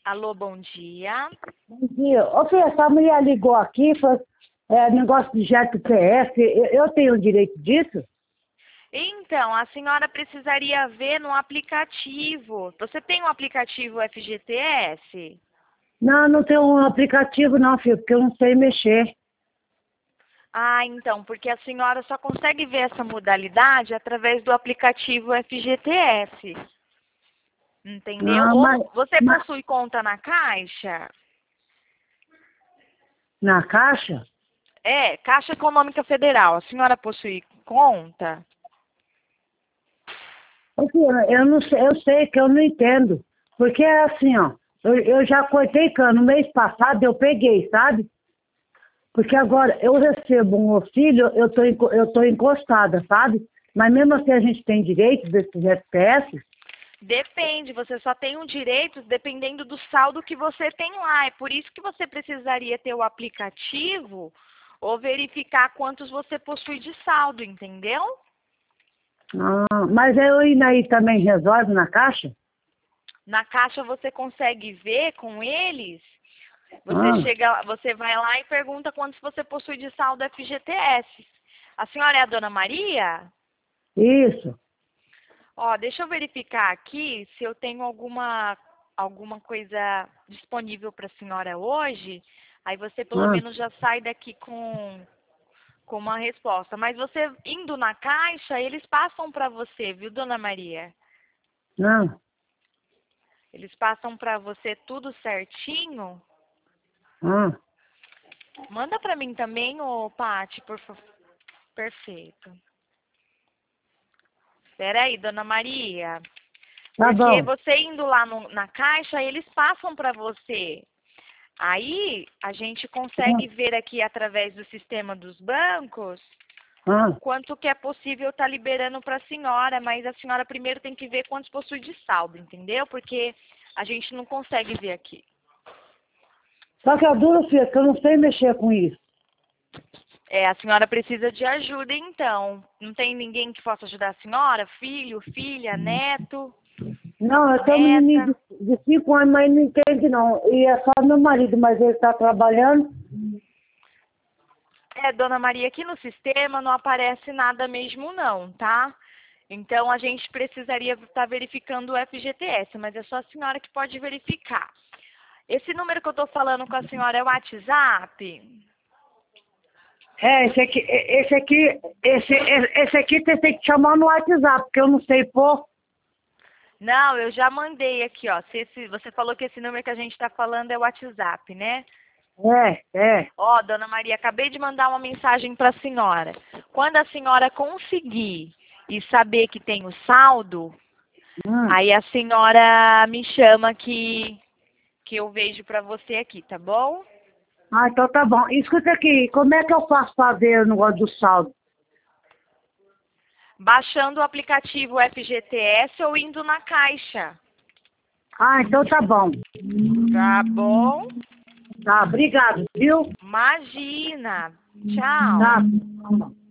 Alô, bom dia. Bom dia. Ô, filha, essa mulher ligou aqui, falou, negócio de GPS, eu tenho o direito disso? Então, a senhora precisaria ver no aplicativo. Você tem um aplicativo FGTS? Não, não tenho um aplicativo não, filho, porque eu não sei mexer. Ah, então, porque a senhora só consegue ver essa modalidade através do aplicativo FGTS. Entendeu? Não, Ou você mas possui conta na Caixa? na Caixa? É, Caixa Econômica Federal. A senhora possui conta? Ô, filha, eu não sei, eu sei que eu não entendo. Porque é assim, ó, eu já cortei cano. No mês passado eu peguei, sabe? Porque agora eu recebo um auxílio, eu tô encostada, sabe? Mas mesmo assim a gente tem direito desses FPS? Depende, você só tem um direito dependendo do saldo que você tem lá. É por isso que você precisaria ter o aplicativo ou verificar quantos você possui de saldo, entendeu? Ah, mas eu indo aí também resolve na Caixa? Na Caixa você consegue ver com eles. Você Ah, chega, você vai lá e pergunta quantos você possui de saldo FGTS. A senhora é a dona Maria? isso. Ó, deixa eu verificar aqui se eu tenho alguma coisa disponível para a senhora hoje. Aí você pelo Ah, menos já sai daqui com uma resposta. Mas você indo na caixa, eles passam para você, viu, dona Maria? não. Eles passam para você tudo certinho. Ah, Manda para mim também, ô Pati, por favor. Perfeito. Espera aí, dona Maria. tá Porque bom. você indo lá na caixa, eles passam para você. Aí a gente consegue ver aqui através do sistema dos bancos Ah, quanto que é possível estar liberando para a senhora, mas a senhora primeiro tem que ver quantos possui de saldo, entendeu? Porque a gente não consegue ver aqui. só que a dura, filha, que eu não sei mexer com isso. É, a senhora precisa de ajuda, então. Não tem ninguém que possa ajudar a senhora? Filho, filha, neto, Não, eu tenho um neta? menininho de 5 anos, mas não entende não. E é só meu marido, mas ele está trabalhando. É, dona Maria, aqui no sistema não aparece nada mesmo não, tá? Então a gente precisaria estar verificando o FGTS, mas é só a senhora que pode verificar. Esse número que eu estou falando com a senhora é o WhatsApp? Esse aqui você tem que chamar no WhatsApp, porque eu não sei pôr. Não, eu já mandei aqui, ó. Você falou que esse número que a gente está falando é o WhatsApp, né? É. Ó, dona Maria, acabei de mandar uma mensagem para a senhora. Quando a senhora conseguir e saber que tem o saldo, Hum. aí a senhora me chama que eu vejo para você aqui, tá bom? Ah, então tá bom. Escuta aqui, como é que eu faço para ver o negócio do saldo? Baixando o aplicativo FGTS ou indo na caixa. Ah, então tá bom. Tá bom? Tá, obrigado, viu? Imagina. Tá. Tchau.